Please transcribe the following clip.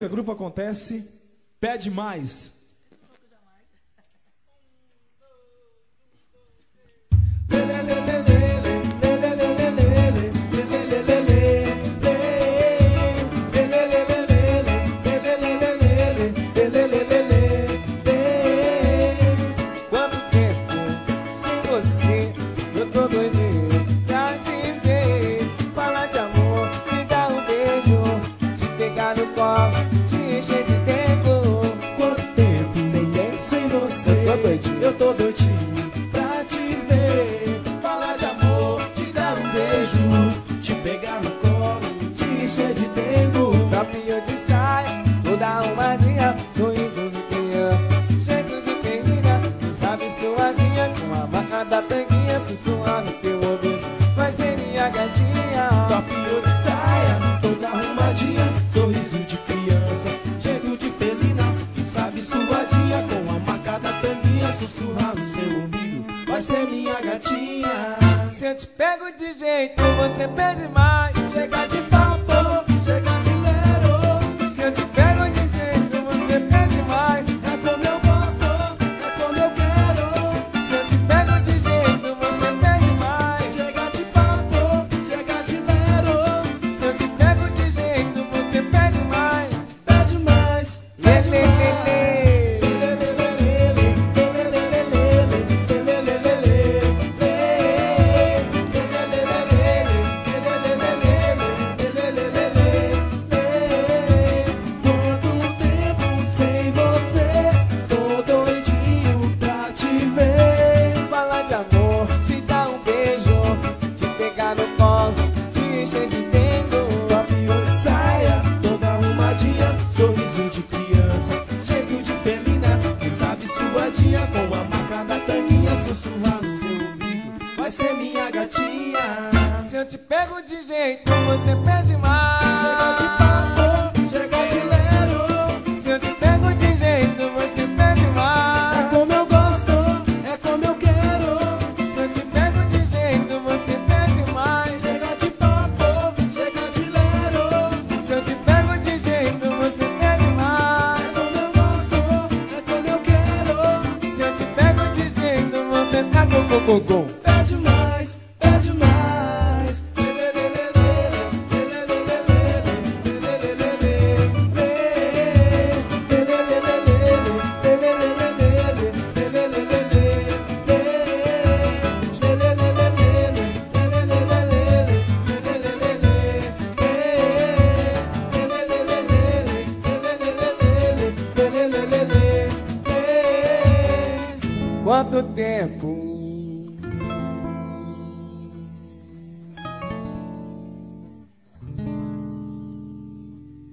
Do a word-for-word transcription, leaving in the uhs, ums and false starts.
O grupo acontece, pede mais. Quanto tempo sem você, eu tô doidinho pra te ver. Falar de amor, te dar um beijo, te pegar no colo, te encher de tempo. Quanto tempo Sem tempo, sem você, eu tô doidinho. eu tô doidinho pra te ver. Falar de amor, te dar um beijo, te pegar no colo, te encher de tempo. Tapinho de saia, vou dar uma dia, sorriso de criança, jeito de menina, sabe suadinha, com a marca da tanguinha, sussurrando teu ouvido, vai ser minha gatinha. Topinho de saia, toda arrumadinha, sorriso de criança, jeito de felina, e sabe suadinha, com a marca da tanguinha, sussurrar no seu ouvido, vai ser minha gatinha. Se eu te pego de jeito, você pede mais. Chega de papo, chega de lero, Se eu te pego de jeito, você pede mais. é como eu gosto, é como eu quero. Se eu te pego de jeito, você pede mais. Chega de papo, chega de lero, Se eu te pego de jeito, você pede mais. pede mais, Lê, pede lê, lê, lê. Quanto tempo sem você, tô doidinho pra te ver. Falar de amor, te dar um beijo, te pegar no colo, te encher de tempo. Topinho de saia, toda arrumadinha, sorriso de criança, jeito de felina, quem sabe suadinha, com a marca da tanguinha, sussurrar no seu ouvido, vai ser minha gatinha. Se eu te pego de jeito, você pede mais. Chega de papo, chega de lero, Se eu te pego de jeito, você pede é mais. como eu gosto, é como eu quero. Se eu te pego de jeito, você pede mais. Chega de papo, chega de lero, Se eu te pego de jeito, você pede mais. é como eu gosto, é como eu quero. Se eu te pego de jeito, você tá com cocô. Pede mais, pede mais. Quanto tempo